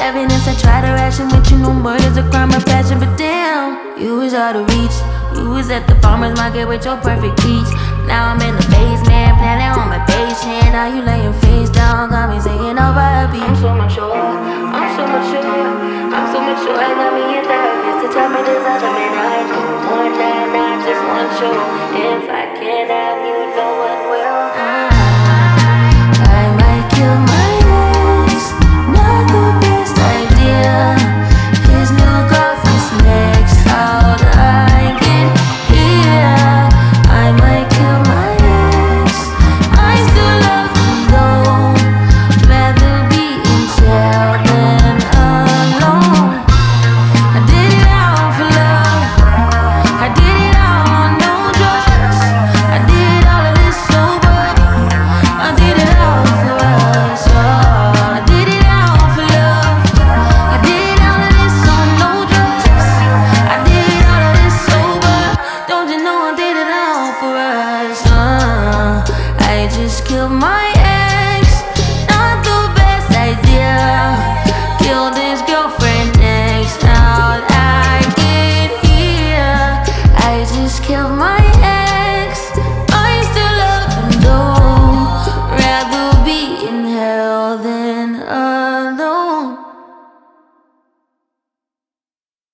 evidence I try to ration with you. No murder's a crime of passion, but damn, you was out of reach. You was at the farmer's market with your perfect peach. Now I'm in the basement, planning on my patient. Now you laying face down, got me singing over a beat. I'm so mature, I'm so mature, I'm so mature. I got me a therapist to tell me there's other men I do. One night, not just one show. If I can't have you, no one will. I might kill my ex, not the best idea. His new girlfriend's next, how'd I get here? I might kill my ex, I still love him though. Rather be in jail than alone. I did it all for love, I did it all on no drugs. I did all of this sober, I did it all for us. Oh, I did it all for love, I did all of this on no drugs. I did all of this sober, don't you know I did it all for us. I just killed my